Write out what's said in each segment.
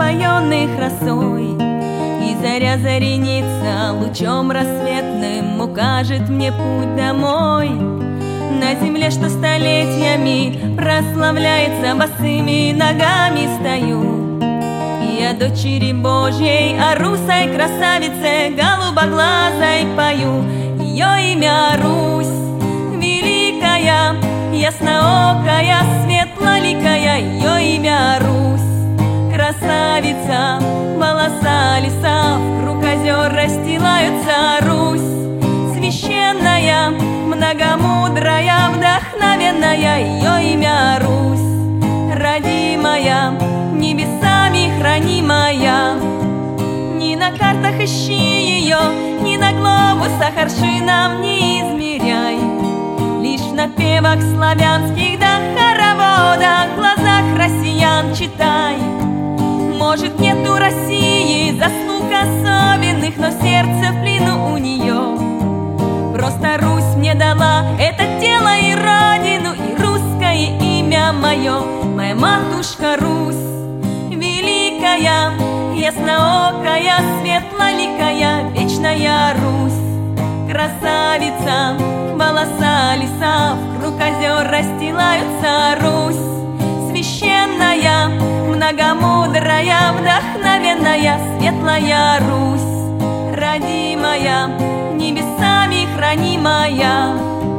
напоенных росой. И заря заренится лучом рассветным, укажет мне путь домой. На земле, что столетиями прославляется, босыми ногами стою. Я дочери Божьей, о русой красавице, голубоглазой пою. Ее имя Русь, великая, ясноокая, светлоликая. Ее имя Русь, красавица, волоса леса, вкруг озер расстилаются. Русь, священная, многомудрая, вдохновенная. Ее имя Русь, родимая, небесами хранимая. Ни на картах ищи ее, ни на глобусах аршинам не измеряй. Лишь в напевах славянских да хороводах, в глазах россиян читай. Может, нету России заслуг особенных, но сердце в плену у нее. Просто Русь мне дала это тело и родину, и русское имя мое. Моя матушка Русь, великая, ясноокая, светлоликая, вечная Русь, красавица, волоса леса, вкруг озер расстилаются. Русь, священная, многомудрая, вдохновенная, светлая Русь, родимая, небесами хранимая.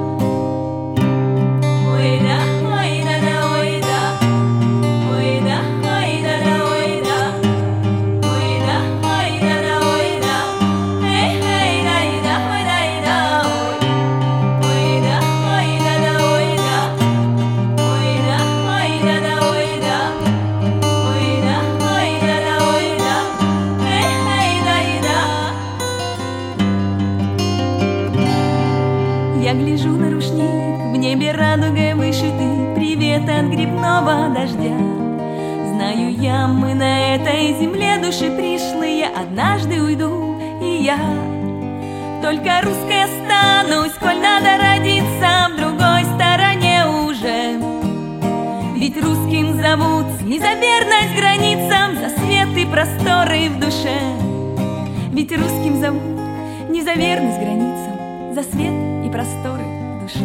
Я гляжу на рушник, в небе радугой вышиты, привет от грибного дождя. Знаю я, мы на этой земле души пришлые, однажды уйду и я. Только русской останусь, коль надо родиться в другой стороне уже. Ведь русским зовут не за верность границам, за свет и просторы в душе. Ведь русским зовут не за верность границам, за свет и просторы в душе.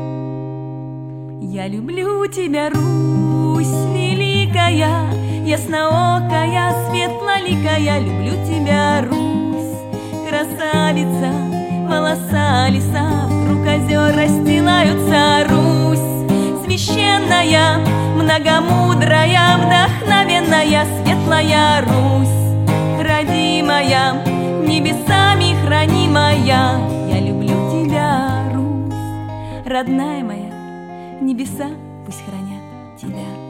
Я люблю тебя, Русь великая, ясноокая, светлоликая. Люблю тебя, Русь, красавица, волоса леса, вкруг озер расстилаются. Русь, священная, многомудрая, вдохновенная, светлая Русь, родимая, небесами хранимая. Я люблю тебя, Русь, родная моя, небеса пусть хранят тебя.